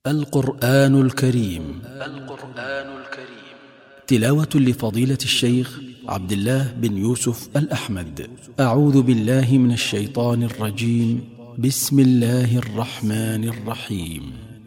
القرآن الكريم تلاوة لفضيلة الشيخ عبد الله بن يوسف الأحمد. أعوذ بالله من الشيطان الرجيم. بسم الله الرحمن الرحيم.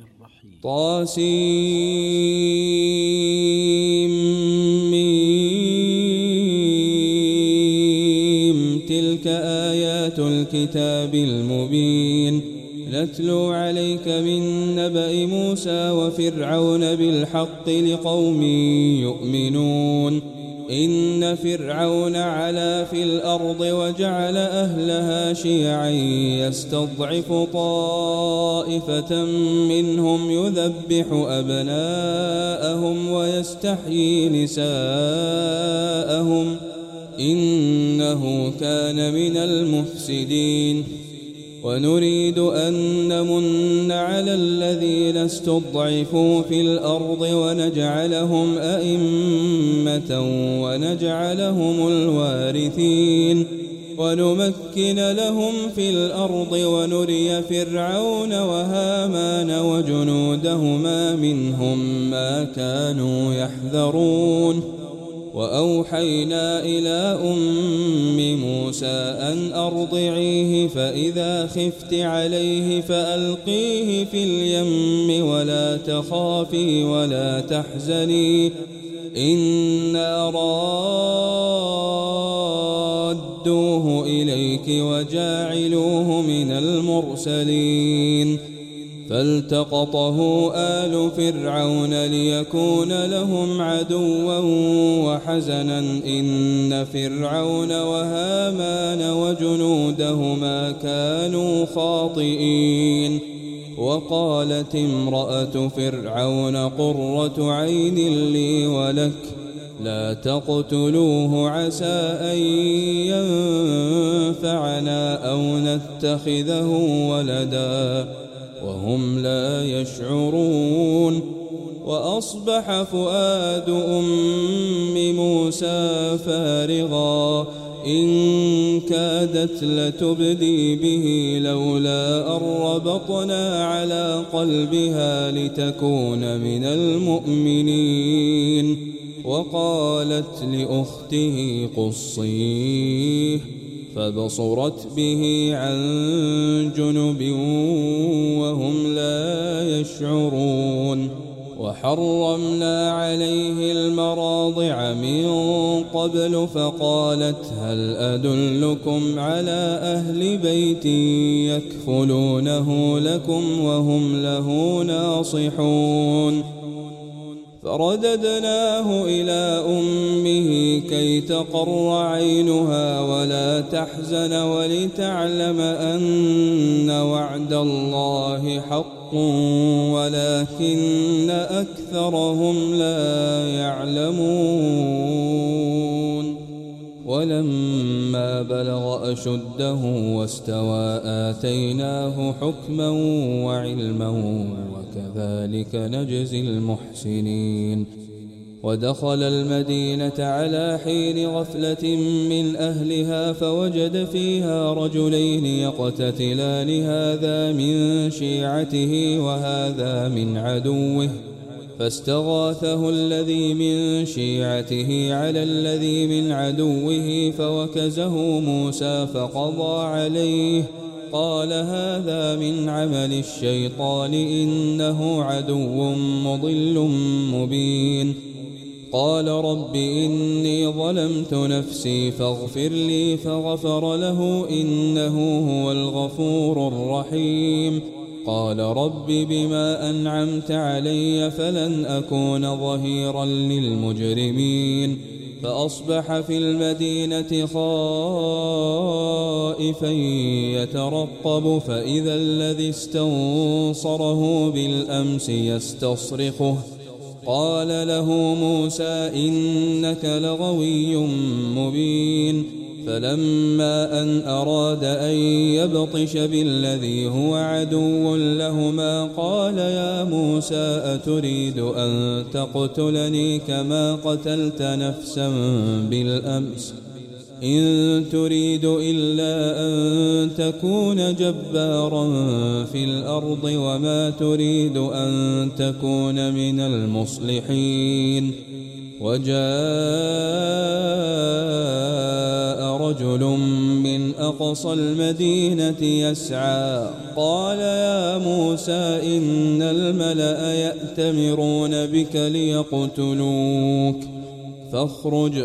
طاسيم. تلك آيات الكتاب المبين. نتلو عليك من نبأ موسى وفرعون بالحق لقوم يؤمنون. إن فرعون علا في الأرض وجعل أهلها شيعا يستضعف طائفة منهم يذبح أبناءهم ويستحيي نساءهم إنه كان من المفسدين. ونريد أن نمن على الذين استضعفوا في الأرض ونجعلهم أئمة ونجعلهم الوارثين ونمكن لهم في الأرض ونري فرعون وهامان وجنودهما منهم ما كانوا يحذرون. وأوحينا إلى أم موسى أن أرضعيه فإذا خفت عليه فألقيه في اليم ولا تخافي ولا تحزني إنا رادوه إليك وجاعلوه من المرسلين. فالتقطه آل فرعون ليكون لهم عدوا وحزنا إن فرعون وهامان وجنودهما كانوا خاطئين. وقالت امرأة فرعون قرة عين لي ولك لا تقتلوه عسى أن ينفعنا أو نتخذه ولدا وهم لا يشعرون. وأصبح فؤاد أم موسى فارغا إن كادت لتبدي به لولا أن ربطنا على قلبها لتكون من المؤمنين. وقالت لأخته قصيه فبصرت به عن جنب وهم لا يشعرون. وحرمنا عليه المراضع من قبل فقالت هل أدلكم على أهل بيت يكفلونه لكم وهم له ناصحون. فرددناه إلى أمه كي تقر عينها ولا تحزن ولتعلم أن وعد الله حق ولكن أكثرهم لا يعلمون. ولما بلغ أشده واستوى آتيناه حكما وعلما وكذلك نجزي المحسنين. ودخل المدينة على حين غفلة من أهلها فوجد فيها رجلين يقتتلان هذا من شيعته وهذا من عدوه فاستغاثه الذي من شيعته على الذي من عدوه فوكزه موسى فقضى عليه قال هذا من عمل الشيطان إنه عدو مضل مبين. قال رب إني ظلمت نفسي فاغفر لي فغفر له إنه هو الغفور الرحيم. قال رب بما أنعمت علي فلن أكون ظهيرا للمجرمين. فأصبح في المدينة خائفا يترقب فإذا الذي استنصره بالأمس يستصرخه قال له موسى إنك لغوي مبين. فلما أن أراد أن يبطش بالذي هو عدو لهما قال يا موسى أتريد أن تقتلني كما قتلت نفسا بالأمس إن تريد إلا أن تكون جبارا في الأرض وما تريد أن تكون من المصلحين. وجاء رجل من أقصى المدينة يسعى قال يا موسى إن الملأ يأتمرون بك ليقتلوك فاخرج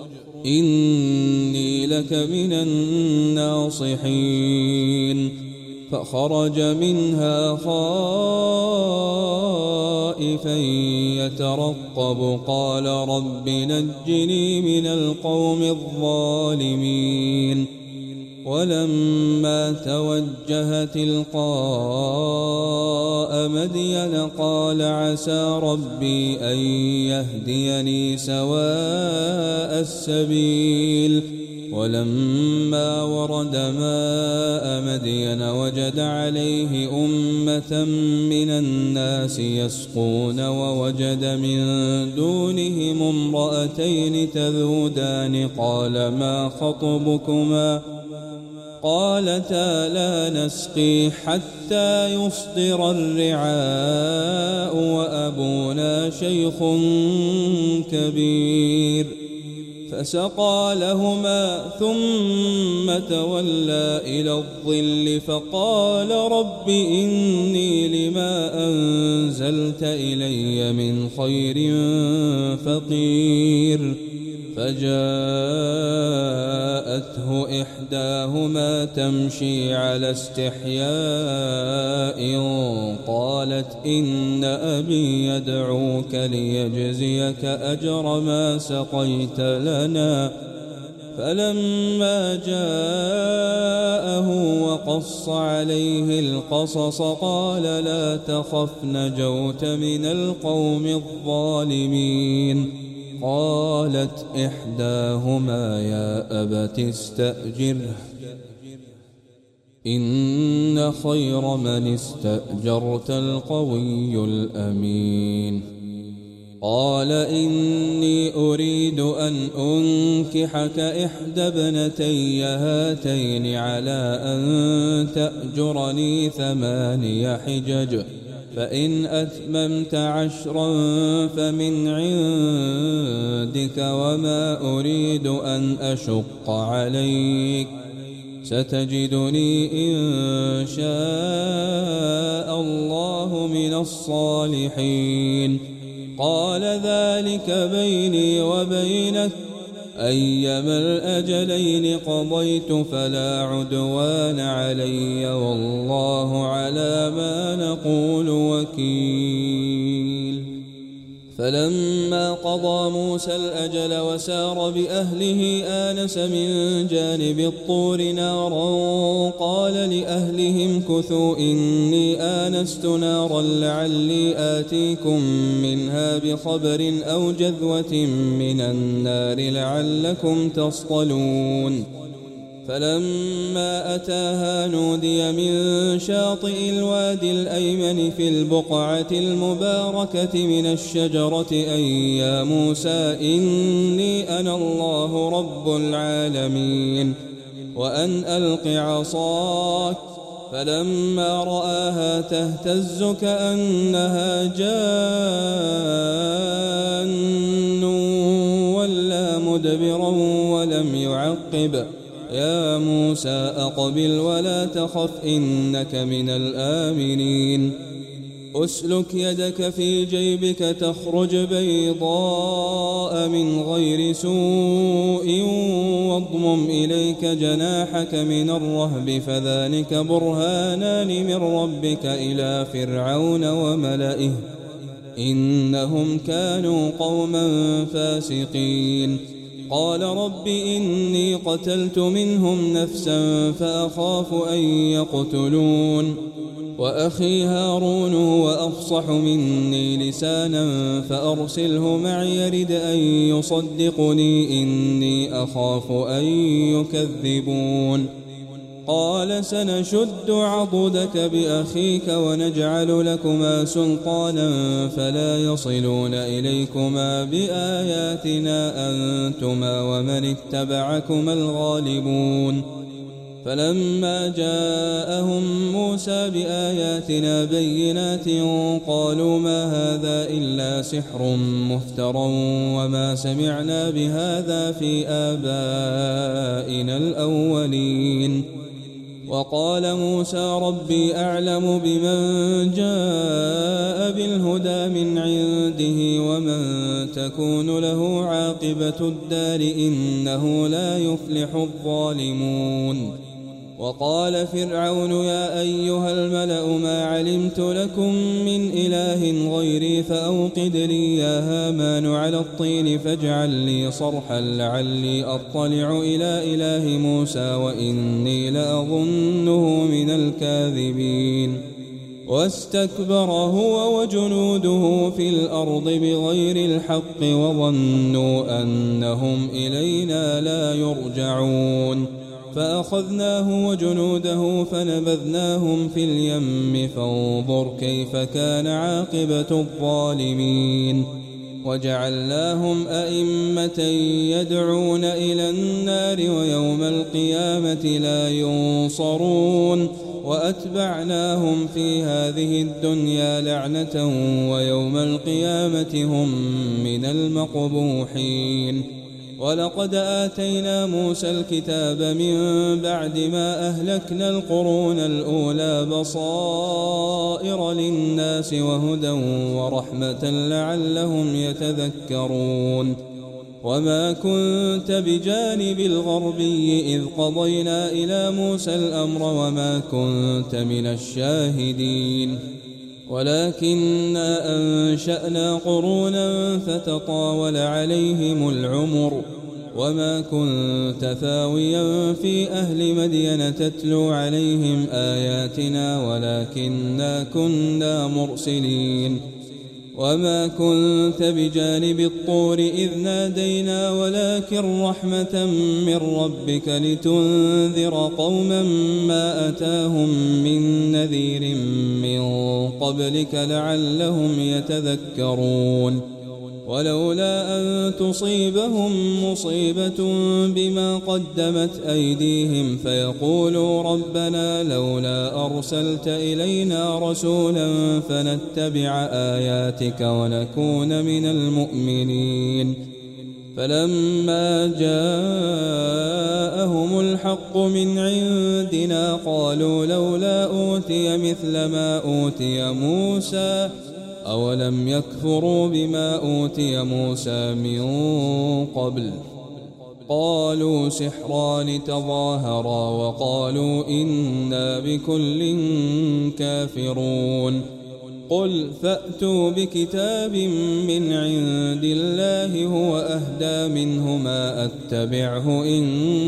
إني لك من الناصحين. فخرج منها خائفا يترقب قال رب نجني من القوم الظالمين. ولما توجه تلقاء مدين قال عسى ربي أن يهديني سواء السبيل. ولما ورد ماء مدين وجد عليه أمة من الناس يسقون ووجد من دونهم امرأتين تذودان قال ما خطبكما قالتا لا نسقي حتى يصدر الرعاء وأبونا شيخ كبير. فسقى لهما ثم تولى إلى الظل فقال رب إني لما أنزلت إلي من خير فقير. فجاءته إحداهما تمشي على استحياء قالت إن أبي يدعوك ليجزيك أجر ما سقيت لنا. فلما جاءه وقص عليه القصص قال لا تخف نجوت من القوم الظالمين. قالت إحداهما يا أبت استأجره إن خير من استأجرت القوي الأمين. قال إني أريد أن أنكحك إحدى ابنتي هاتين على أن تأجرني 8 حجج فإن أتممت 10 فمن عندك وما أريد أن أشق عليك ستجدني إن شاء الله من الصالحين. قال ذلك بيني وبينك أيما الأجلين قضيت فلا عدوان علي والله على ما نقول وكيل. فلما قضى موسى الأجل وسار بأهله آنس من جانب الطور نارا قال لأهلهم كثوا إني آنست نارا لعلي آتيكم منها بخبر أو جذوة من النار لعلكم تصطلون. فلما أتاها نودي من شاطئ الوادي الأيمن في البقعة المباركة من الشجرة أي يا موسى إني أنا الله رب العالمين وأن ألق عصاك. فلما رآها تهتز كأنها جان ولا مدبرا ولم يعقب. يا موسى أقبل ولا تخف إنك من الآمنين. أسلك يدك في جيبك تخرج بيضاء من غير سوء واضمم إليك جناحك من الرهب فذلك برهانان من ربك إلى فرعون وملئه إنهم كانوا قوما فاسقين. قال رب إني قتلت منهم نفسا فأخاف أن يقتلون وأخي هارون وأفصح مني لسانا فأرسله معي يرد أن يصدقني إني أخاف أن يكذبون. قال سنشد عضدك بأخيك ونجعل لكما سلطانا فلا يصلون إليكما بآياتنا أنتما ومن اتبعكما الغالبون فلما جاءهم موسى بآياتنا بينات قالوا ما هذا إلا سحر مفترى وما سمعنا بهذا في آبائنا الأولين وقال موسى ربي أعلم بمن جاء بالهدى من عنده ومن تكون له عاقبة الدار إنه لا يفلح الظالمون وقال فرعون يا أيها الملأ ما علمت لكم من إله غيري فأوقد لي يا هامان على الطين فاجعل لي صرحا لعلي أطلع إلى إله موسى وإني لأظنه من الكاذبين واستكبر هو وجنوده في الأرض بغير الحق وظنوا أنهم إلينا لا يرجعون فأخذناه وجنوده فنبذناهم في اليم فانظر كيف كان عاقبة الظالمين وجعلناهم أئمة يدعون إلى النار ويوم القيامة لا ينصرون وأتبعناهم في هذه الدنيا لعنة ويوم القيامة هم من المقبوحين ولقد آتينا موسى الكتاب من بعد ما أهلكنا القرون الأولى بصائر للناس وهدى ورحمة لعلهم يتذكرون وما كنت بجانب الغربي إذ قضينا إلى موسى الأمر وما كنت من الشاهدين ولكننا أنشأنا قرونا فتطاول عليهم العمر وما كنت ثاويا في أهل مدين تتلو عليهم آياتنا ولكننا كنا مرسلين وما كنت بجانب الطور إذ نادينا ولكن رحمة من ربك لتنذر قوما ما أتاهم من نذير من قبلك لعلهم يتذكرون ولولا أن تصيبهم مصيبة بما قدمت أيديهم فيقولوا ربنا لولا أرسلت إلينا رسولا فنتبع آياتك ونكون من المؤمنين فلما جاءهم الحق من عندنا قالوا لولا أوتي مثل ما أوتي موسى أولم يكفروا بما أوتي موسى من قبل قالوا سحران تظاهرا وقالوا إنا بكل كافرون قل فأتوا بكتاب من عند الله هو أهدى منهما أتبعه إن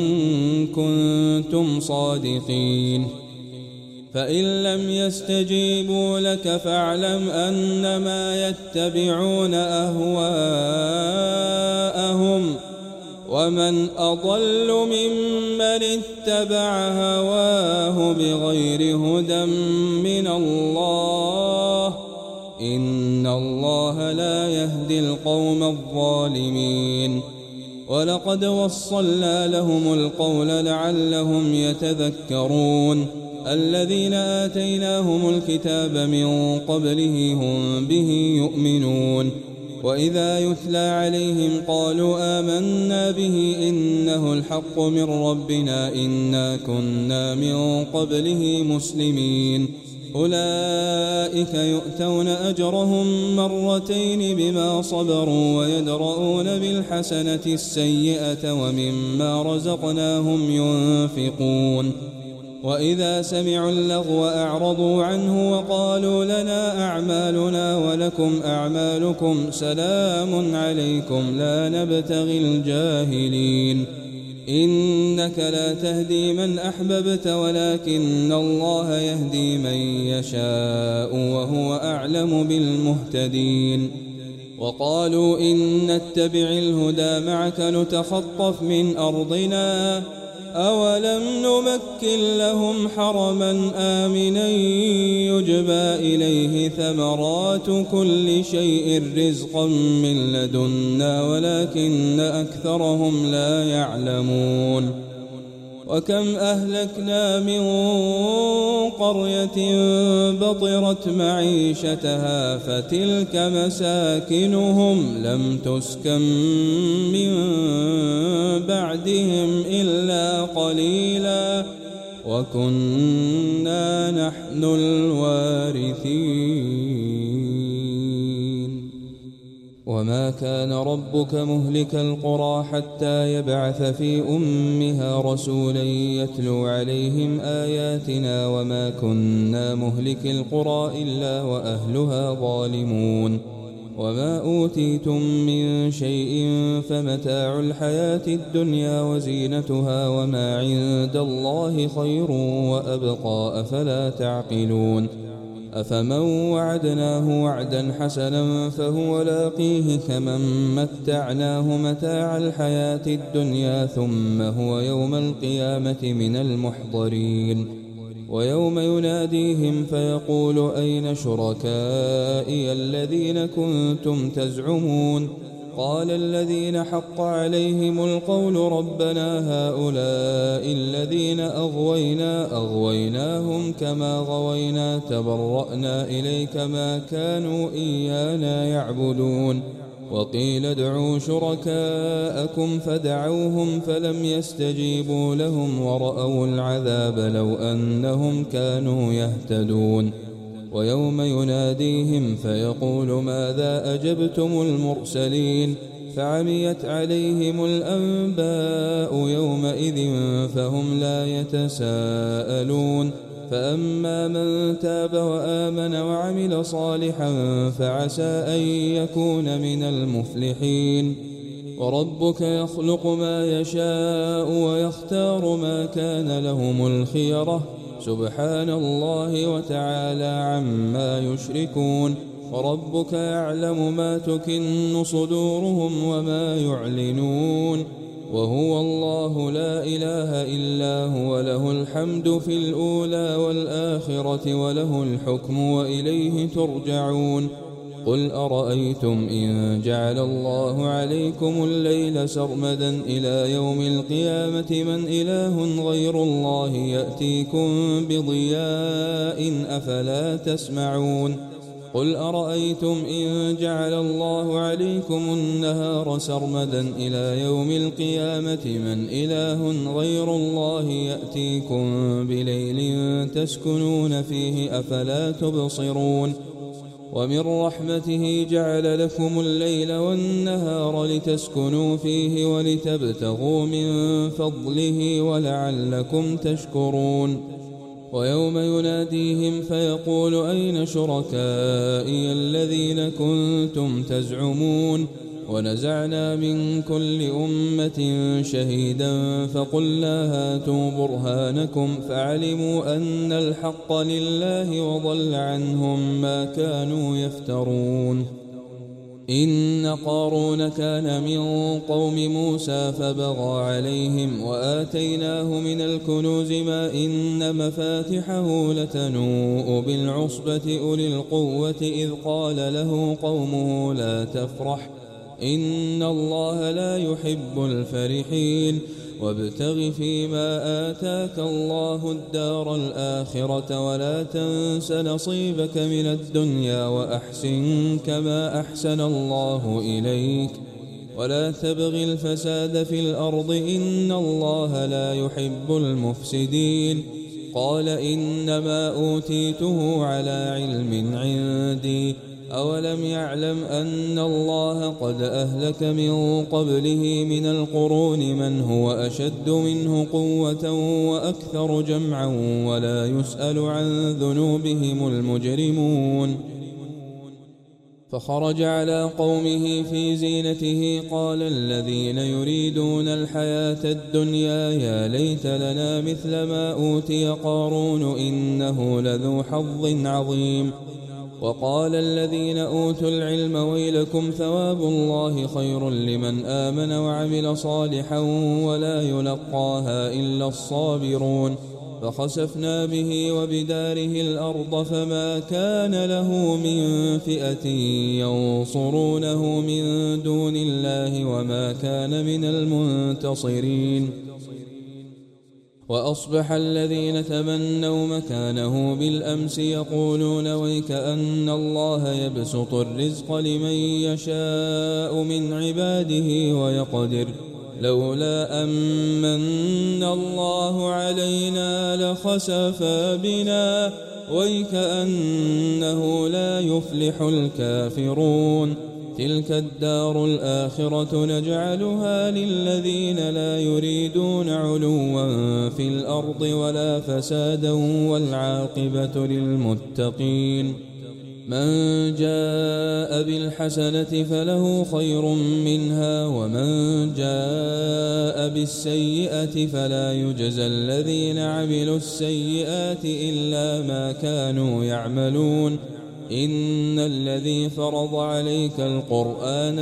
كنتم صادقين فإن لم يستجيبوا لك فاعلم أنما يتبعون أهواءهم ومن أضل ممن اتبع هواه بغير هدى من الله إن الله لا يهدي القوم الظالمين ولقد وصلنا لهم القول لعلهم يتذكرون الذين آتيناهم الكتاب من قبله هم به يؤمنون وإذا يتلى عليهم قالوا آمنا به إنه الحق من ربنا إنا كنا من قبله مسلمين أولئك يؤتون أجرهم مرتين بما صبروا ويدرؤون بالحسنة السيئة ومما رزقناهم ينفقون وإذا سمعوا اللغو أعرضوا عنه وقالوا لنا أعمالنا ولكم أعمالكم سلام عليكم لا نبتغي الجاهلين إنك لا تهدي من أحببت ولكن الله يهدي من يشاء وهو أعلم بالمهتدين وقالوا إن نتبع الهدى معك نتخطف من أرضنا أولم نمكن لهم حرما آمنا يجبى إليه ثمرات كل شيء رزقا من لدنا ولكن أكثرهم لا يعلمون وكم أهلكنا من قرية بطرت معيشتها فتلك مساكنهم لم تسكن من بعدهم إلا قليلا وكنا نحن الوارثين وما كان ربك مهلك القرى حتى يبعث في أمها رسولا يتلو عليهم آياتنا وما كنا مهلك القرى إلا وأهلها ظالمون وما أوتيتم من شيء فمتاع الحياة الدنيا وزينتها وما عند الله خير وأبقى أفلا تعقلون أفمن وعدناه وعدا حسنا فهو لاقيه كمن متعناه متاع الحياة الدنيا ثم هو يوم القيامة من المحضرين ويوم يناديهم فيقول أين شركائي الذين كنتم تزعمون قال الذين حق عليهم القول ربنا هؤلاء الذين أغويناهم كما غوينا تبرأنا إليك ما كانوا إيانا يعبدون وقيل ادعوا شركاءكم فدعوهم فلم يستجيبوا لهم ورأوا العذاب لو أنهم كانوا يهتدون ويوم يناديهم فيقول ماذا أجبتم المرسلين فعميت عليهم الأنباء يومئذ فهم لا يتساءلون فأما من تاب وآمن وعمل صالحا فعسى أن يكون من المفلحين وربك يخلق ما يشاء ويختار ما كان لهم الخيرة سبحان الله وتعالى عما يشركون وربك يعلم ما تكن صدورهم وما يعلنون وهو الله لا إله إلا هو له الحمد في الأولى والآخرة وله الحكم وإليه ترجعون قل أرأيتم إن جعل الله عليكم الليل سرمدا إلى يوم القيامة من إله غير الله يأتيكم بضياء أفلا تسمعون قل أرأيتم إن جعل الله عليكم النهار سرمدا إلى يوم القيامة من إله غير الله يأتيكم بليل تسكنون فيه أفلا تبصرون ومن رحمته جعل لكم الليل والنهار لتسكنوا فيه ولتبتغوا من فضله ولعلكم تشكرون ويوم يناديهم فيقول أين شركائي الذين كنتم تزعمون ونزعنا من كل أمة شهيدا فقلنا هاتوا برهانكم فعلموا أن الحق لله وضل عنهم ما كانوا يفترون إن قارون كان من قوم موسى فبغى عليهم وآتيناه من الكنوز ما إن مفاتحه لتنوء بالعصبة أولي القوة إذ قال له قومه لا تفرح إن الله لا يحب الفرحين وابتغ فيما آتاك الله الدار الآخرة ولا تنس نصيبك من الدنيا وأحسن كما أحسن الله إليك ولا تبغ الفساد في الأرض إن الله لا يحب المفسدين قال إنما أوتيته على علم عندي أولم يعلم أن الله قد أهلك من قبله من القرون من هو أشد منه قوة وأكثر جمعا ولا يسأل عن ذنوبهم المجرمون فخرج على قومه في زينته قال الذين يريدون الحياة الدنيا يا ليت لنا مثل ما أوتي قارون إنه لذو حظ عظيم وقال الذين أوتوا العلم ويلكم ثواب الله خير لمن آمن وعمل صالحا ولا يلقاها إلا الصابرون فخسفنا به وبداره الأرض فما كان له من فئة ينصرونه من دون الله وما كان من المنتصرين وأصبح الذين تمنوا مكانه بالأمس يقولون ويك أن الله يبسط الرزق لمن يشاء من عباده ويقدر لولا أمن الله علينا لخسف بنا ويكأنه لا يفلح الكافرون تلك الدار الآخرة نجعلها للذين لا يريدون علوا في الأرض ولا فسادا والعاقبة للمتقين من جاء بالحسنة فله خير منها ومن جاء بالسيئة فلا يجزى الذين عملوا السيئات إلا ما كانوا يعملون إن الذي فرض عليك القرآن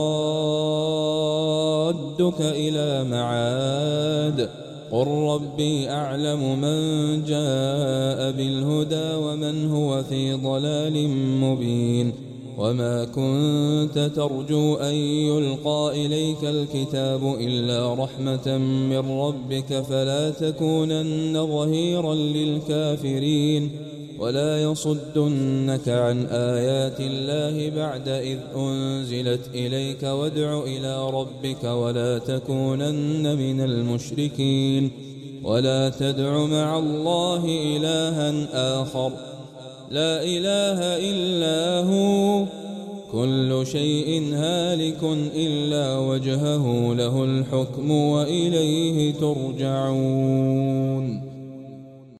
لرادك إلى معاد قل ربي أعلم من جاء بالهدى ومن هو في ضلال مبين وما كنت ترجو أن يلقى إليك الكتاب إلا رحمة من ربك فلا تكونن ظهيرا للكافرين ولا يصدنك عن آيات الله بعد إذ أنزلت إليك وادع إلى ربك ولا تكونن من المشركين ولا تدع مع الله إلها آخر لا إله إلا هو كل شيء هالك إلا وجهه له الحكم وإليه ترجعون